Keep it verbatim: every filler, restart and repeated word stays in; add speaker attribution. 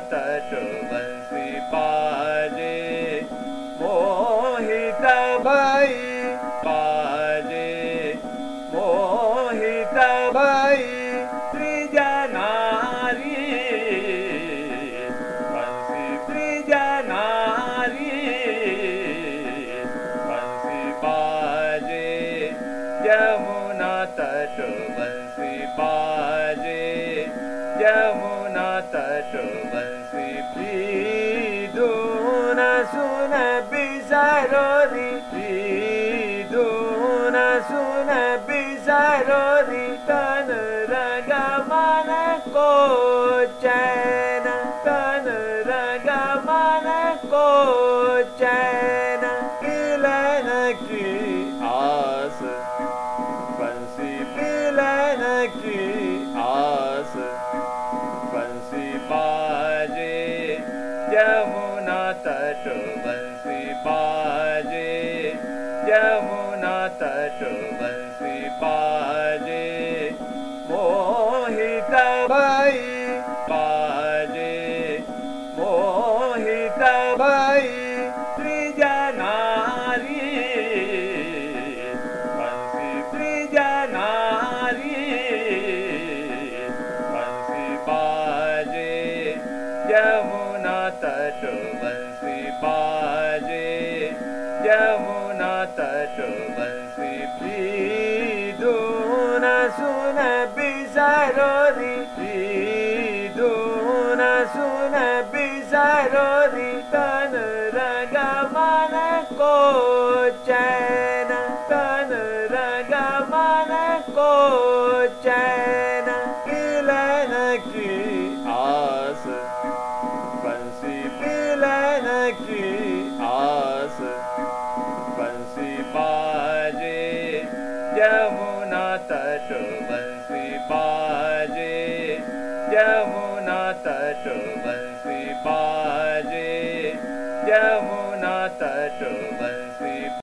Speaker 1: तट बंसी बाजे, मोहित भई बाजे, मोहित भई त्रिजनारी, बंसी त्रिजनारी, बंसी बाजे, यमुना तट बंसी बाजे, यमुना तट बंसी धून सुन बिसरो री, धून सुन बिसरो री, तन रंग मन को चैन, तन रंग मन को चैन, मिलन की आस, बंसी मिलन की आस, बंसी बाजे, यमुना तट बंसी बाजे, यमुना तट बंसी बाजे, मोहित भई बाजे, मोहित भई त्रिजनारी, बंसी त्रिजनारी, बंसी बाजे, यमुना तट बंसी बाजे, यमुना तट बंसी धून सुन बिसरो री, धून सुन बिसरो री, तन रंग मन को चैन, तन रंग मन को चैन, मिलन की आस, बंसी मिलन की आस, बंसी बाजे, यमुना तट बंसी बाजे, यमुना तट बंसी बाजे, यमुना तट बंसी